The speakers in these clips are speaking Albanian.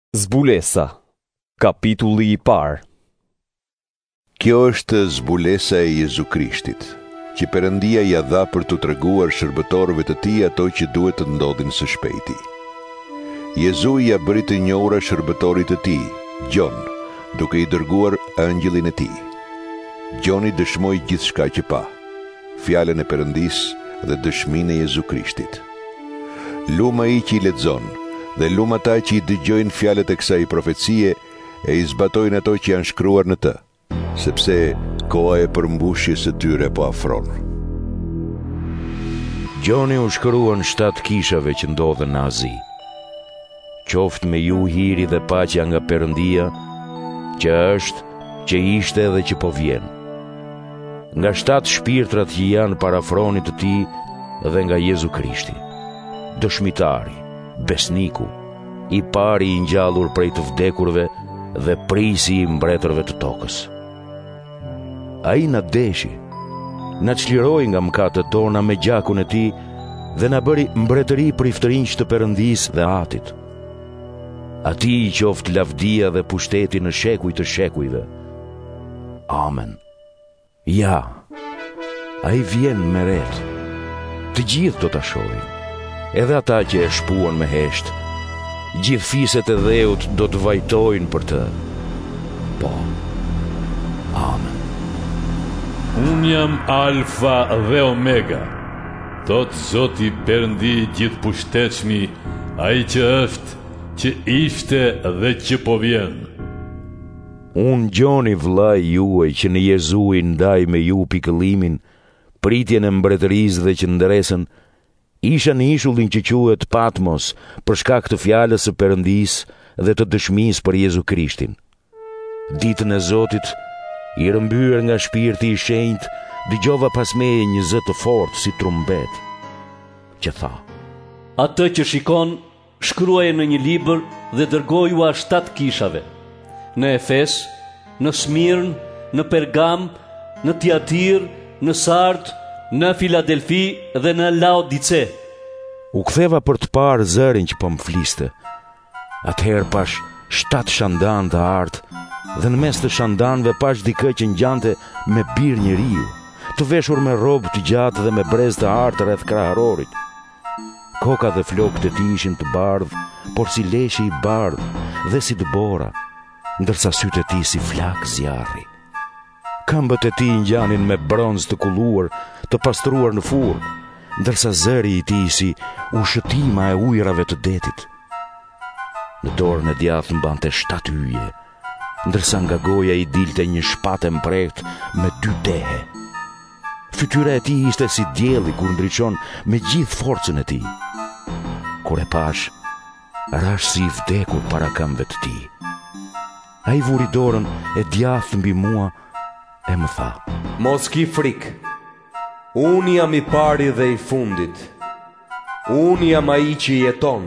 Zbulesa, kapitulli I parë. Kjo është zbulesa e Jezu Krishtit, që Perëndia ja dha për t'u treguar shërbëtorëve të tij ato që duhet të ndodhin së shpejti. Jezu ja bëri të njohura shërbëtorit të tij, Gjon, duke I dërguar angjëllin e tij. Gjoni dëshmoi gjithçka që pa, fjalën e Perëndisë dhe dëshminë e Jezu Krishtit. Luma I që I lexon dhe lum ata që I dëgjojnë fjalët e kësaj profecie e I zbatojnë ato që janë shkruar në të, sepse koha e përmbushjes së tyre po afron. Gjoni u shkruan 7 kishave që ndodhen në Azi. Qoftë me ju hiri dhe paqja nga Perëndia, që është, që ishte dhe që po vjen. Nga 7 shpirtrat që janë parafronit të tij dhe nga Jezu Krishti, dëshmitari, besniku, I pari I ngjallur prej të vdekurve dhe prisi I mbretërve të tokës. Ai na deshi, na çliroi nga mëkatet tona me gjakun e tij dhe na bëri mbretëri për iftërinj të Perëndisë dhe Atit. Atij I qoftë lavdia dhe pushteti në shekuj të shekujve. Amen. Ja, ai vjen me ret. Të gjithë do ta shohin, edhe ata që e shpuan me hesht. Gjithë fiset e dheut do të vajtojnë për të. Po. Amen. Unë jam Alfa dhe Omega, thot Zoti Perëndi I gjithë pushtetshmi, ai që është, që ishte dhe që po vjen. Unë Gjoni vllai juaj që në Jezu I ndaj me ju pikëllimin, pritjen e mbretërisë dhe që ndresën, isha në ishullin që quhet Patmos për shkak të fjalës së Perëndisë dhe të dëshmisë për Jezu Krishtin. Ditën e Zotit, I rëmbyer nga shpirti I shenjtë, dëgjova pas meje një zë të fortë si trumbet, që tha: Atë që shikon, shkruaje në një libër dhe dërgojua 7 kishave, në Efes, në Smirn, në Pergam, në Tiatir, në Sard, në Filadelfi dhe në Laodice. U ktheva për të parë zërin që po më fliste. Atëherë pash 7 shandan të artë dhe në mes të shandanve pash dikë që ngjante me bir njeriu, të veshur me robë të gjatë dhe me brez të artë rreth kraharorit. Koka dhe flokët e tij ishin të bardhë, por si leshi I bardhë dhe si dëbora, ndërsa sytë e tij si flak zjarri. Këmbët e tij ngjanin me bronz të kulluar, të pastruar në furrë, ndërsa zëri I tij si ushëtima e ujrave të detit. Në dorën e djathtë mbante 7 yje, ndërsa nga goja I dilte një shpatë mprehtë me 2 dehe. Fytyra e tij ishte si dielli kur ndriçon me gjithë forcën e tij. Kur e pash, rash si I vdekur para këmbëve të tij. Ai vuri dorën e djathtë mbi mua e më tha: Mos ki frikë. Unë jam I pari dhe I fundit. Unë jam ai që jeton.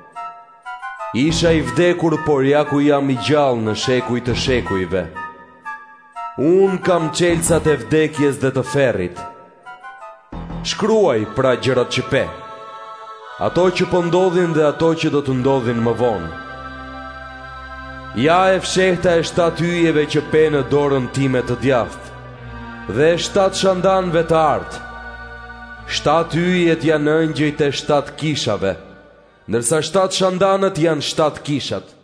Isha I vdekur, por ja ku jam I gjallë në shekuj të shekujve. Unë kam çelësat e vdekjes dhe të ferrit. Shkruaj pra gjërat që pe, ato që po ndodhin dhe ato që do të ndodhin më vonë. Ja e fshehta e 7 yjeve që pe në dorën time të djathtë, dhe 7 shandanve të artë. 7 yjet janë ëngjëjt e 7 kishave, ndërsa 7 shandanët janë 7 kishat.